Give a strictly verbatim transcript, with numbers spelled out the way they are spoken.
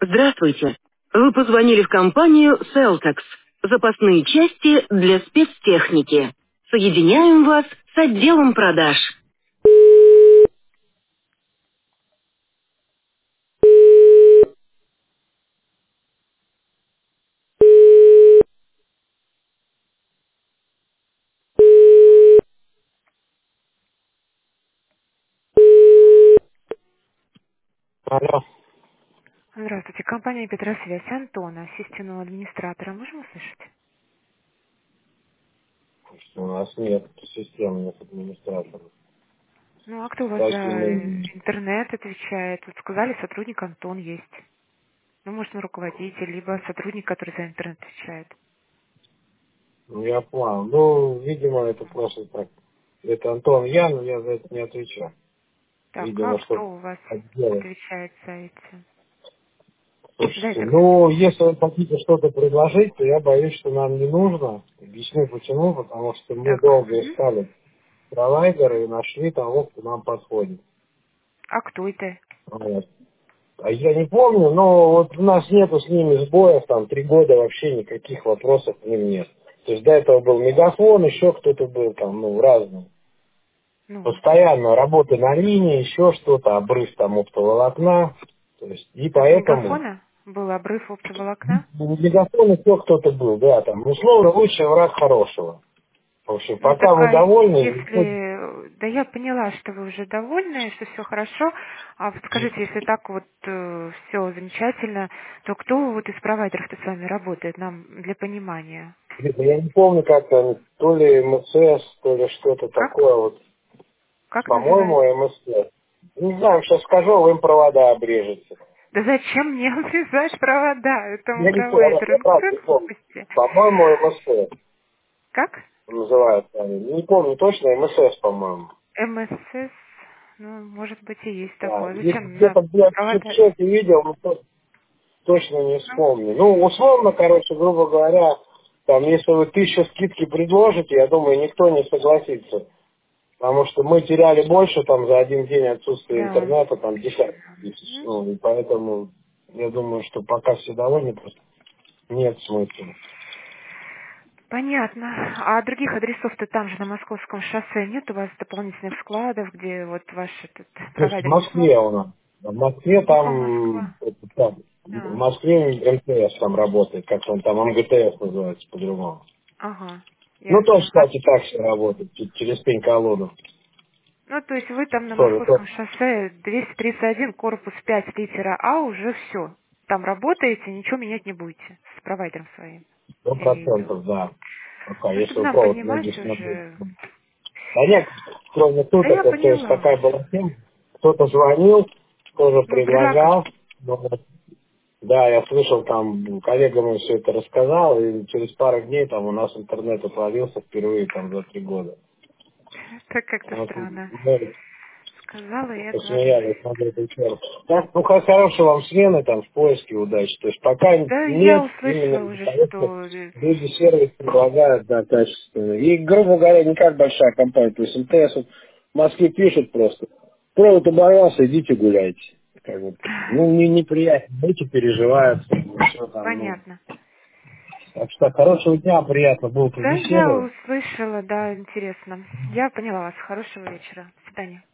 Здравствуйте. Вы позвонили в компанию Селтекс. Запасные части для спецтехники. Соединяем вас с отделом продаж. Алло. Здравствуйте, компания Петросвязь. Антона, системного администратора. Можем услышать? У нас нет системы, нет администратора. Ну, а кто у вас Кстати, за мы... интернет отвечает? Вот сказали, сотрудник Антон есть. Ну, может, он руководитель, либо сотрудник, который за интернет отвечает. ну, Я понял. Ну, видимо, это просто так. Это Антон я, но я за это не отвечаю. Так, а Видимо, кто что у вас отделы. отвечает за эти? За Слушайте, это кто? ну, если вы хотите что-то предложить, то я боюсь, что нам не нужно. Объясню почему. Потому что мы Так, долго мгм. искали провайдера и нашли того, кто нам подходит. А кто это? Вот. А я не помню, но вот у нас нету с ними сбоев, там три года вообще никаких вопросов к ним нет. То есть до этого был Мегафон, еще кто-то был там, ну, разный. Ну, Постоянно работа на линии, еще что-то, обрыв там оптоволокна. То есть, и от поэтому мегафона был обрыв оптоволокна? ну, Мегафон еще кто-то был, да, там, условно, лучший враг хорошего. В общем, Ну так, пока мы а довольны, ну, если... Да я поняла, что вы уже довольны, что все хорошо. А вот скажите, если так вот все замечательно, то кто вот из провайдеров-то с вами работает, нам для понимания? я не помню, как там, то ли МСС, то ли что-то Как? такое, вот. Как По-моему, называется? МСС. Не знаю, сейчас скажу, вы им провода обрежете. Да зачем мне обрезать провода этому Я не помню, провайдеру? я Ну правда что не за помню. глупости? По-моему, МСС Как? называют они. Не помню точно, МСС, по-моему. МСС? Ну, может быть, и есть Да. такое. И Зачем на где-то я в провода? чате видел, но то- точно не Ну, вспомню. Ну, условно, короче, грубо говоря, там, если вы тысячу скидки предложите, я думаю, никто не согласится. Потому что мы теряли больше там за один день отсутствия да. интернета, там десятки тысяч. Мгм. Ну, и поэтому я думаю, что пока все довольны, просто нет смысла. Понятно. А других адресов-то там же на Московском шоссе нет у вас дополнительных складов, где вот ваш этот То есть в провайдер не смог? Москве у нас. В Москве Ну, там, Москва. это так, в Да. Москве МТС там работает, как он там, МГТС называется по-другому. Ага, Ну, тоже, ясно. А, кстати, так все работает, ч- через пень-колоду. ну, то есть вы там на Тоже, тоже, Московском шоссе двести тридцать один, корпус пять, литера А, уже все. Там работаете, ничего менять не будете с провайдером своим, сто я имею в виду. процентов, да. Пока, Ну, если чтобы вы нам провод понимать будете смотреть. уже. А нет, кроме Да я туток, вот, то есть поняла такая уже. была тема, кто-то звонил, тоже Ну, предлагал. предлагал, но вот, да, я слышал, там, коллега мой все это рассказал, и через пару дней там у нас интернет отвалился впервые там за три года. Это как-то Вот, странно. мы Сказала и отвалилась. посмеялись над этой темой. Так, ну, как хорошей вам смены там в поиске удачи. То есть пока Да, я нет, именно услышала уже, потому что что... э, люди сервис предлагают, да, качественно. И, грубо говоря, не как большая компания. То есть МТС вот в Москве пишет просто: провод оборвался, идите гуляйте. Как бы, ну, не, неприятно, эти переживают, все там, ну. Понятно. Так что хорошего дня, приятно было Да, я побеседовать. услышала, да, интересно. Я поняла вас. Хорошего вечера. До свидания.